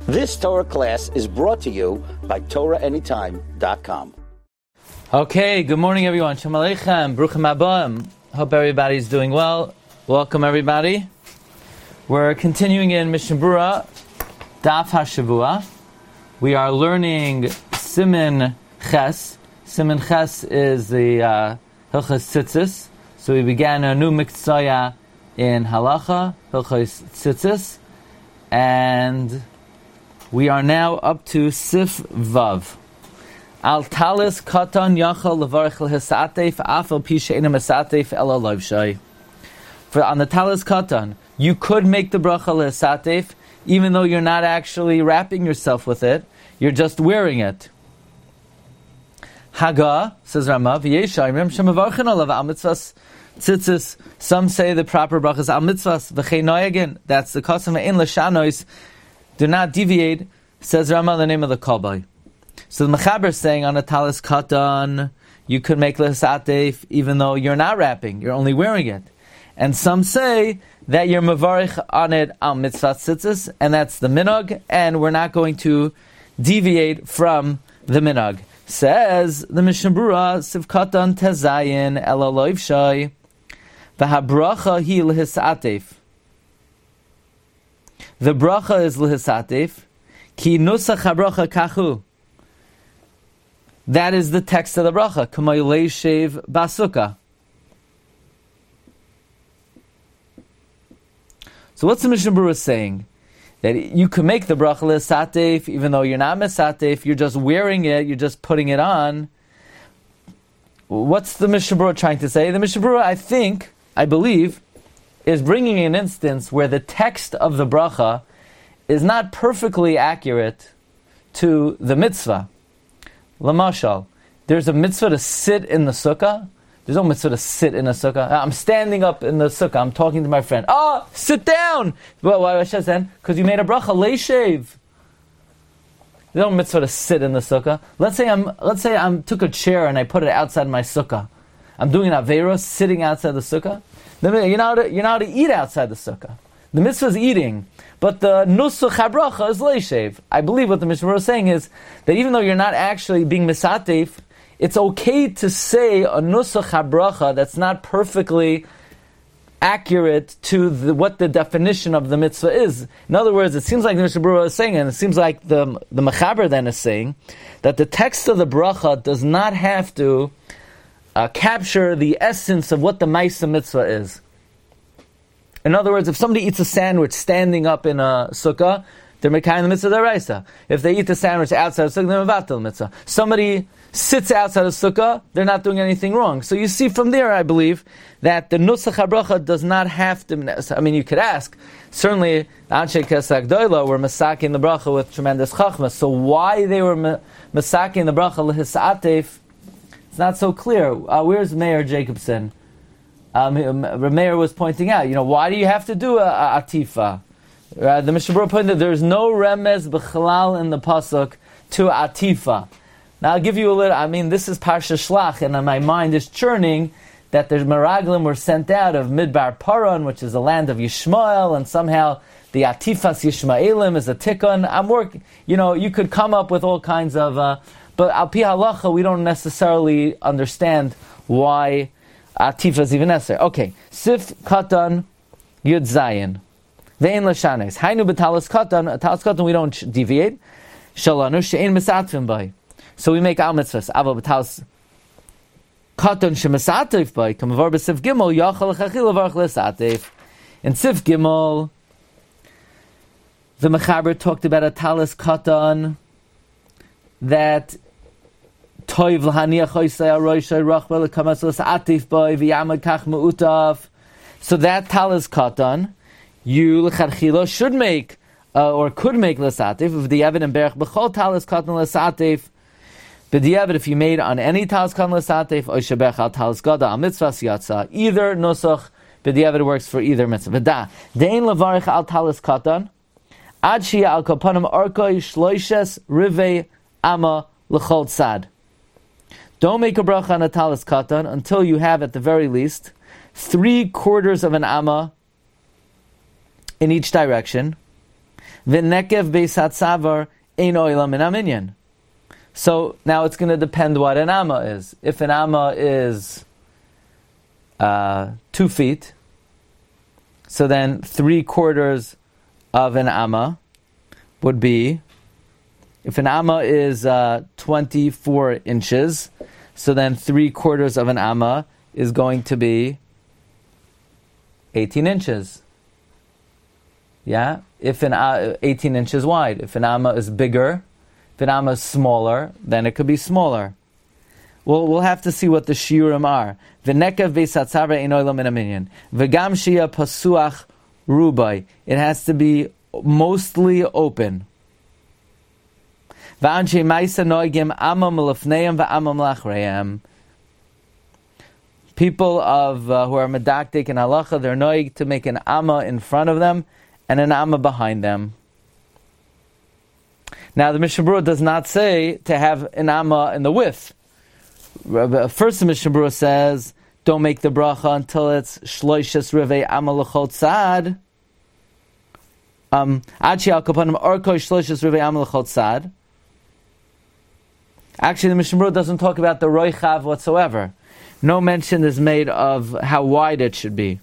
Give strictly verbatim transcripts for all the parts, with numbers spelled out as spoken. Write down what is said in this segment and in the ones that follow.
This Torah class is brought to you by Torah Anytime dot com. Okay, good morning everyone. Shalom Aleichem, Bruchim Abam. Hope everybody's doing well. Welcome everybody. We're continuing in Mishnah Berurah, Daf HaShavua. We are learning Siman Ches. Siman Ches is the uh, Hilchos Tzitzis. So we began a new Miktsaya in Halacha, Hilchos Tzitzis. And we are now up to Sif Vav. Al talis katan yachal levarich lehisatef afal pi she'einu mesatef ela loivshai. For on the talis katan, you could make the bracha lehisatef, even though you're not actually wrapping yourself with it, you're just wearing it. Haga, says Rama, v'yesha imrim shemavarchin olav al mitzvahs tzitzis. Some say the proper bracha is al mitzvahs v'chei noyagin. That's the custom in l'shanois. Do not deviate, says Rama, the name of the Kolbai. So the Mechaber is saying on a talis katan, you could make l'hisatef even though you're not wrapping, you're only wearing it. And some say that you're mavarich on it al mitzvah tzitzis, and that's the minog, and we're not going to deviate from the minog. Says the Mishnah Berurah, Siv katan tezayin ela loivshai, v'habracha hi l'hisatef. The bracha is l'hisatef, ki nusach habracha kachu. That is the text of the bracha. K'mayulei shev basukah. So what's the Mishnah Berurah saying? That you can make the bracha l'hisatef even though you're not mesatef, you're just wearing it, you're just putting it on. What's the Mishnah Berurah trying to say? The Mishnah Berurah, I think, I believe, is bringing an instance where the text of the bracha is not perfectly accurate to the mitzvah. Lamashal, there's a mitzvah to sit in the sukkah. There's no mitzvah to sit in a sukkah. I'm standing up in the sukkah. I'm talking to my friend. Ah, oh, sit down. Well, why should I say? Because you made a bracha leishev. There's no mitzvah to sit in the sukkah. Let's say I'm. Let's say I'm took a chair and I put it outside my sukkah. I'm doing an averos sitting outside the sukkah. You're not to, you're not to eat outside the sukkah. The mitzvah is eating, but the nusuch habracha is leishev. I believe what the Mishnah Berurah is saying is that even though you're not actually being misatef, it's okay to say a nusach habracha that's not perfectly accurate to the, what the definition of the mitzvah is. In other words, it seems like the Mishnah Berurah is saying, and it seems like the the Mechaber then is saying, that the text of the bracha does not have to Uh, capture the essence of what the Maisa Mitzvah is. In other words, if somebody eats a sandwich standing up in a sukkah, they're mekayim the Mitzvah D'Oraisa. If they eat the sandwich outside the sukkah, they're mevatel Mitzvah. Somebody sits outside the sukkah, they're not doing anything wrong. So you see from there, I believe, that the Nusach HaBracha does not have to... I mean, you could ask, certainly, Anshe Kesach Doila were masaking the bracha with tremendous chachma. So why they were masaking the bracha l'hisatef, it's not so clear. Uh, where's Mayor Jacobson? Um, Mayor was pointing out, you know, why do you have to do a, a atifa? Uh, the Mishnah Berurah pointed out there's no remez b'chalal in the pasuk to atifa. Now I'll give you a little, I mean, this is Parsha Shlach, and my mind is churning that the Meraglim were sent out of Midbar Paran, which is the land of Yishmael, and somehow the atifas Yishmaelim is a tikkun. I'm working, you know, you could come up with all kinds of... Uh, But al pi halacha, we don't necessarily understand why atifa is even necessary. Okay, sif katan yud zayin ve'en l'shanes hainu b'talis katan. A talis katan we don't deviate. Shalanu she'en misatfim by. So we make al mitzvahs. Aval b'talis katan she'misatif by. Kamavar b'sif gimel yachal l'chachil l'varch l'satif. In sif gimel, the Mechaber talked about a talis katan that toiv l'haniach oisei aroishay rachbel l'kamaslas atif boy v'yamad kach me'utav. So that talis katan, you l'chadchila should make uh, or could make l'satif if the evid and berach b'chol talis katan l'satif. But the evid if you made on any talis katan l'satif oishay berach al talis gada al mitzvah siyatza, either nusach, but the evid works for either mitzvah. V'da dein levarich al talis katan ad shia al kapanim arkoi shloishes rivei ama l'chol tzad. Don't make a bracha on a talis katan until you have, at the very least, three quarters of an amma in each direction. V'nekev beis hatzavar ein oila min haminyan. So now it's going to depend what an amma is. If an amma is uh, two feet, so then three quarters of an amma would be, if an amma is uh, twenty-four inches, so then three quarters of an amma is going to be eighteen inches. Yeah? If an uh, eighteen inches wide. If an amma is bigger, if an amma is smaller, then it could be smaller. Well, we'll have to see what the shiurim are. V'nekev v'satzara ein oila min haminyan. V'gam shia pasuach rubai. It has to be mostly open. V'anshe ma'isa noigim amma melefneim v'amma melachreim. People of uh, who are medaktik and halacha, they're noig to make an amma in front of them and an amma behind them. Now the Mishnah Berurah does not say to have an amma in the width. First the Mishnah Berurah says, don't make the bracha until it's shloishes revei amma l'chol tzad. Um, Achi al kapanim orko shloishes revei amma l'chol tzad. Actually, the Mishnah Berurah doesn't talk about the roichav whatsoever. No mention is made of how wide it should be.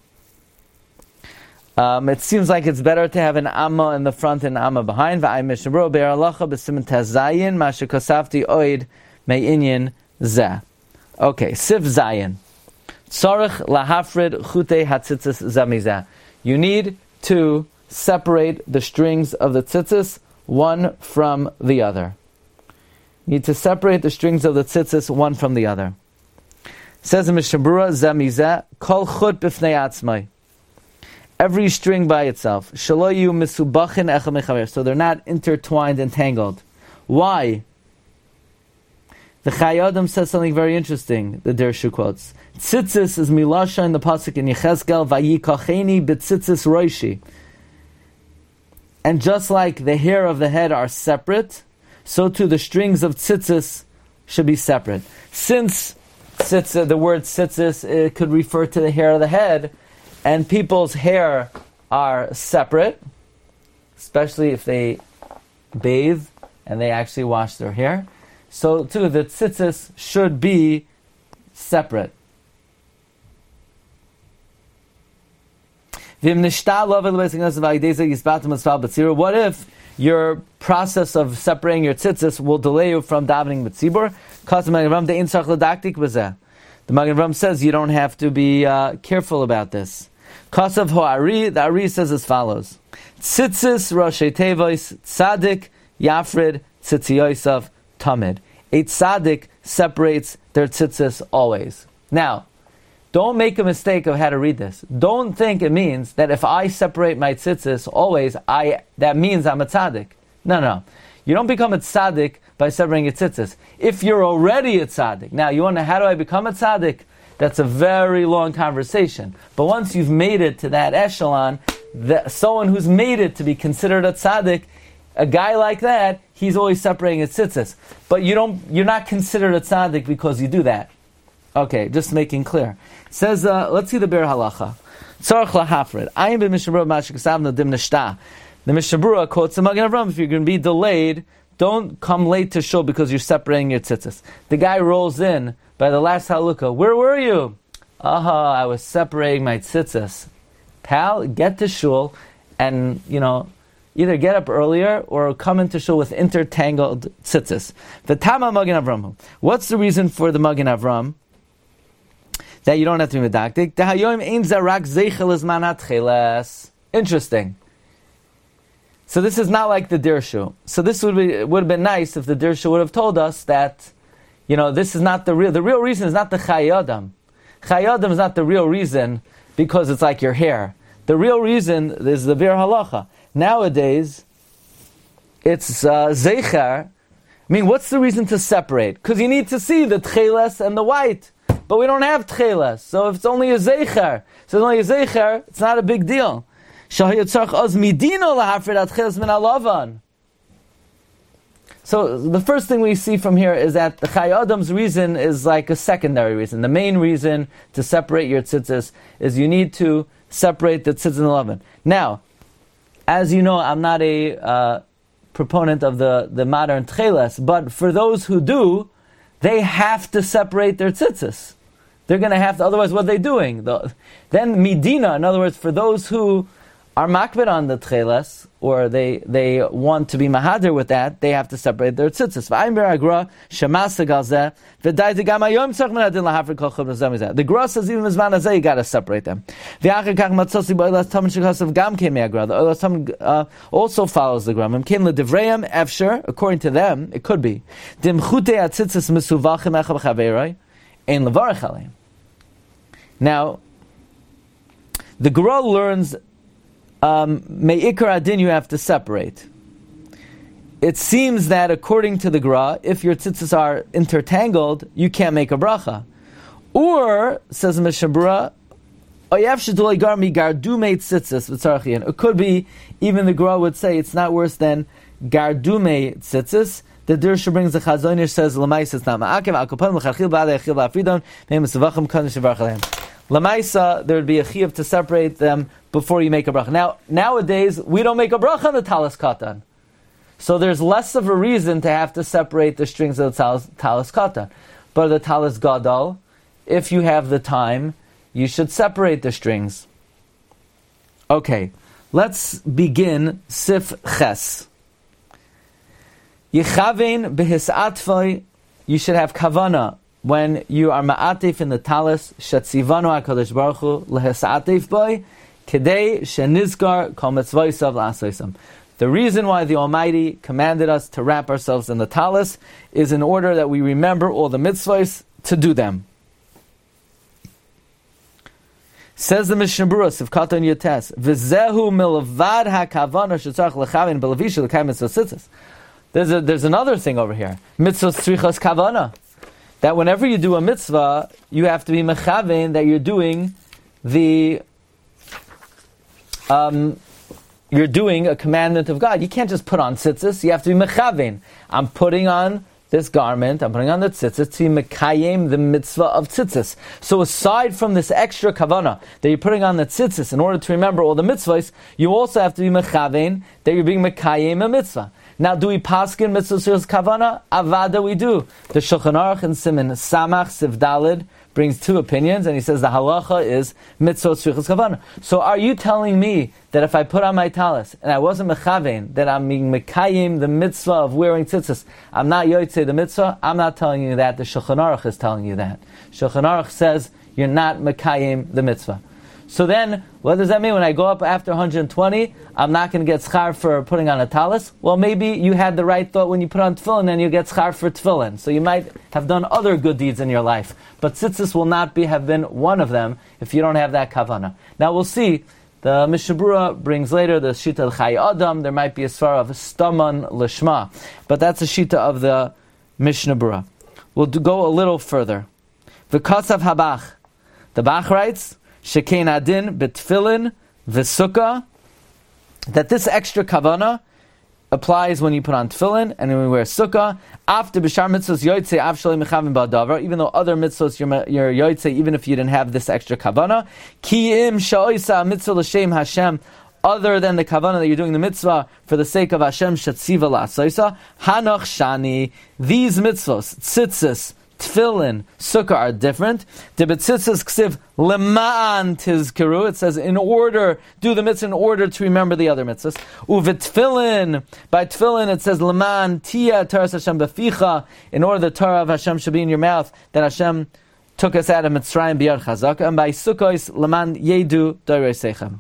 Um, it seems like it's better to have an amma in the front and an amma behind. V'ay Mishnah Berurah be'er halacha b'siman tazayin mashe kosafti oid me'inyin zeh. Okay, sif zayin. Tzarech lahafrid chutei hatzitzis zamizeh. You need to separate the strings of the tzitzis one from the other. You need to separate the strings of the tzitzis one from the other. Says in Mishnah Berurah, zamizeh kol chut b'fnei atzmai. Every string by itself. Shaloyu misubachin echad mechaver. So they're not intertwined and tangled. Why? The Chai Adam says something very interesting. The Dirshu quotes. Tzitzis is milasha in the pasuk in Yechezkel, vayikacheni b'tzitzis roishi. And just like the hair of the head are separate, so too the strings of tzitzis should be separate. Since tzitzis, the word tzitzis, it could refer to the hair of the head, and people's hair are separate, especially if they bathe and they actually wash their hair. So too, the tzitzis should be separate. What if your process of separating your tzitzis will delay you from davening b'tzibur? The Magen Avraham says you don't have to be uh, careful about this. Kasav Ho'ari, the Ari says as follows: Tzitzis Roshei Tevois Tzadik Yafrid Tzitziyosav Tamid. A tzaddik separates their tzitzis always. Now, don't make a mistake of how to read this. Don't think it means that if I separate my tzitzis always, I that means I'm a tzaddik. No, no. You don't become a tzaddik by separating your tzitzis. If you're already a tzaddik, now you wonder, how do I become a tzaddik? That's a very long conversation. But once you've made it to that echelon, the, someone who's made it to be considered a tzaddik, a guy like that, he's always separating his tzitzis. But you don't, you're not considered a tzaddik because you do that. Okay, just making clear. It says, uh, let's see the Be'er Halacha. Tzarech lahafrid. Ayin b'Mishnah Berurah mashik sav nadim nishta. The Mishnah Berurah quotes the Magen Avraham, if you're going to be delayed, don't come late to shul because you're separating your tzitzis. The guy rolls in by the last halukah. Where were you? Aha, I was separating my tzitzis. Pal, get to shul and, you know, either get up earlier or come into shul with intertangled tzitzis. V'tama Magen Avraham. What's the reason for the Magen Avraham that you don't have to be medaktik? Dehayom ein zarak zeichel izman hatcheles. Interesting. So this is not like the Dirshu. So this would be would have been nice if the Dirshu would have told us that, you know, this is not the real. The real reason is not the Chai Adam. Chai Adam is not the real reason because it's like your hair. The real reason is the Be'er Halacha. Nowadays, it's uh, Zeicher. I mean, what's the reason to separate? Because you need to see the Tcheles and the white. But we don't have Tcheles. So if it's only a Zeicher, so it's only a Zeicher, it's not a big deal. So the first thing we see from here is that the Chai Adam's reason is like a secondary reason. The main reason to separate your tzitzis is you need to separate the tzitzis and the leaven. Now, as you know, I'm not a uh, proponent of the, the modern tcheles, but for those who do, they have to separate their tzitzis. They're going to have to, otherwise what are they doing? The, then midina, in other words, for those who are makbid on the tcheles, or they they want to be mahadir with that, they have to separate their tzitzis. The Gra says even mizman hazeh you got to separate them. The Olas Tam uh, also follows the Gra. Efsher, according to them, it could be. Now, the Gra learns Um, Me'ikar adin you have to separate. It seems that according to the Gra, if your tzitzis are intertangled, you can't make a bracha. Or, says Mishnah Berurah, it could be, even the Gra would say it's not worse than gardume tzitzis. The Dirsha brings the Chazonish says, L'mais it's not ma'akev, al-kopanim l'chachil ba'adei achil ba'afridon, me'em esavachim kadosh yivarach alehem. Lamaisa, there would be a chiyuv to separate them before you make a bracha. Now, nowadays, we don't make a bracha on the talis katan. So there's less of a reason to have to separate the strings of the talis, talis katan. But the talis gadol, if you have the time, you should separate the strings. Okay, let's begin Sif Ches. Yechavein behisatfoi, you should have kavana when you are ma'atif in the talis, shetzivanu HaKadosh Baruch Hu lehisatif boy, kedei shenizgar kol mitzvosav la'asoisam. The reason why the Almighty commanded us to wrap ourselves in the talis is in order that we remember all the mitzvahs to do them. Says the Mishnah Berurah, Sivkatan Yotes, v'zehu milvad ha'kavana shetzarach lechavin b'levisha l'kayim mitzvah tzitzis. There's a, there's another thing over here. Mitzvah tzrichas kavana. That whenever you do a mitzvah, you have to be mechavein that you're doing the, um, you're doing a commandment of God. You can't just put on tzitzis. You have to be mechavein. I'm putting on this garment. I'm putting on the tzitzis to be mekayim the mitzvah of tzitzis. So aside from this extra kavana that you're putting on the tzitzis in order to remember all the mitzvahs, you also have to be mechavein that you're being mekayim a mitzvah. Now, do we paskin mitzvahs kavana? Avada, we do. The Shulchan Aruch in Siman Samach Siv Dalid brings two opinions, and he says the halacha is mitzvahs kavana. So, are you telling me that if I put on my talis and I wasn't mechavein, that I'm being mekayim the mitzvah of wearing tzitzis, I'm not yotzei the mitzvah? I'm not telling you that. The Shulchan Aruch is telling you that. Shulchan Aruch says you're not mekayim the mitzvah. So then, what does that mean? When I go up after one hundred twenty, I'm not going to get schar for putting on a talis? Well, maybe you had the right thought when you put on tefillin, and you get schar for tefillin. So you might have done other good deeds in your life. But tzitzis will not be have been one of them if you don't have that kavana. Now we'll see. The Mishnah Berurah brings later the Shita al-Chai Adam. There might be a svara of Staman Lishma. But that's a Shita of the Mishnah Berurah. We'll do, go a little further. V'kasav habach. The Bach writes, Shekein adin betfilin v'sukkah, that this extra kavana applies when you put on tefillin and when you wear sukkah. After b'shar mitzvos yotzei av shalei mechavim ba'davar, even though other mitzvos you're, you're yotzei, even if you didn't have this extra kavana. Ki im sha'oisa mitzvah l'shem Hashem, other than the kavana that you're doing the mitzvah for the sake of Hashem shetziva la'asoisa. Hanach shani, these mitzvos, tzitzis, tefillin, sukkah are different. The betzitzis ksiv lema'an tizkeru. It says in order, do the mitzvah in order to remember the other mitzvahs. Uv'tefillin, by tefillin it says lema'an tia taras Hashem beficha, in order the Torah of Hashem should be in your mouth, that Hashem took us out of Mitzrayim biyad chazaka. And by sukkos lema'an yedu doirei seichem.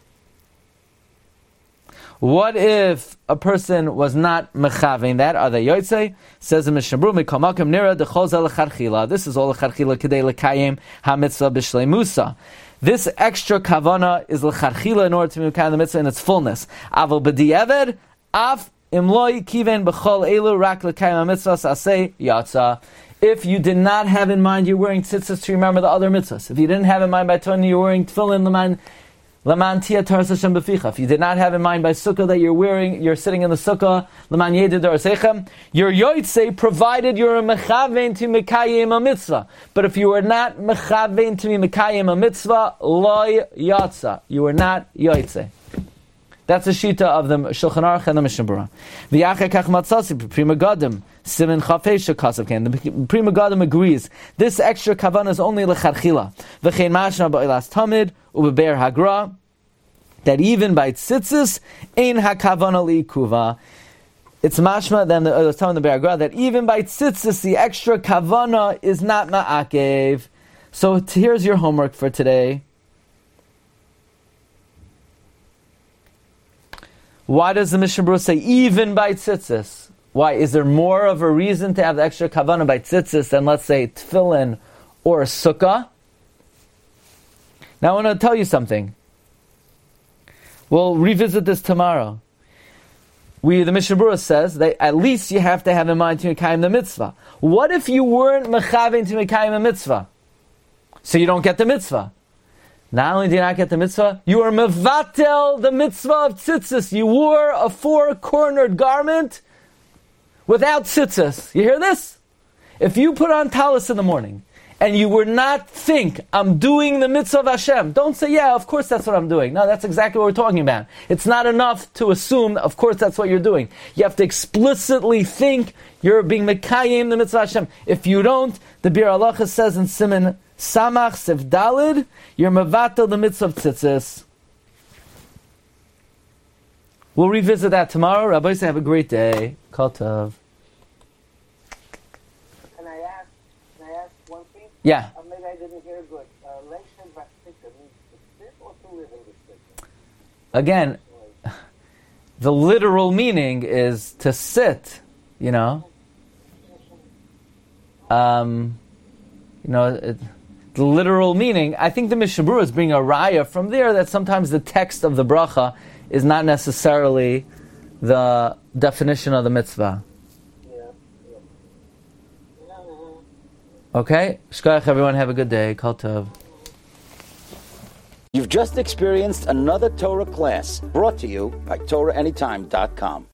What if a person was not mechavein that? Are they yotzei? Says the Mishnah Berurah, Mikol makom nira dechol zeh lecharchila. This is all lecharchila kedei lekayim ha-mitzvah b'shleimusa. This extra kavana is lecharchila in order to make the mitzvah in its fullness. Aval b'di'eved, af imloi kiven b'chol elu rak lekayim ha-mitzvah saseh yatsa. If you did not have in mind you're wearing tzitzis to remember the other mitzvahs, if you didn't have in mind by telling you you're wearing tefillin, l'man Laman tia taras Hashem beficha. If you did not have in mind by sukkah that you're wearing, you're sitting in the sukkah, laman yedid dorasechem, you're yotzei, provided you're a mechavein to mekayim a mitzvah. But if you are not mechavein to be mekayim a mitzvah, loy yatsa. You are not yotzei. That's the shita of the Shulchan Aruch and the Mishnah Berurah. V'yachar kach matzasi Prima Gadim Siman Chafei Shekasav Ken. The Prima Gadim agrees. This extra kavanah is only lecharchila. V'chein mashna ba'olas tamid ubeber hagra. That even by tzitzis ein hakavana liikuva. It's mashma then the was telling the Be'er Hagra that even by tzitzis the extra kavana is not ma'akev. So t- here's your homework for today. Why does the Mishnah Berurah say even by tzitzis? Why? Is there more of a reason to have the extra kavanah by tzitzis than, let's say, tefillin or sukkah? Now I want to tell you something. We'll revisit this tomorrow. We, the Mishnah Berurah says that at least you have to have in mind to mekayim the mitzvah. What if you weren't mechavein to mekayim the mitzvah? So you don't get the mitzvah. Not only do you not get the mitzvah, you are mevatel the mitzvah of tzitzis. You wore a four-cornered garment without tzitzis. You hear this? If you put on talis in the morning and you were not think, I'm doing the mitzvah of Hashem, don't say, yeah, of course that's what I'm doing. No, that's exactly what we're talking about. It's not enough to assume, of course that's what you're doing. You have to explicitly think you're being mekayim the mitzvah of Hashem. If you don't, the Bir Halacha says in Siman Samach Sif Dalid, you're mevatel the mitzvah of tzitzis. We'll revisit that tomorrow. Rabbi, say have a great day. Kol tov. Can I ask? Can I ask one thing? Yeah. Uh, maybe I didn't hear good. Leishan Vastika means to sit or to live in the sit? Again, the literal meaning is to sit. You know. Um, you know. It, The literal meaning, I think the Mishnah Berurah is bringing a raya from there that sometimes the text of the bracha is not necessarily the definition of the mitzvah. Yeah, yeah. Okay? Shkoyach, everyone, have a good day. Kol tov. You've just experienced another Torah class brought to you by Torah Anytime dot com.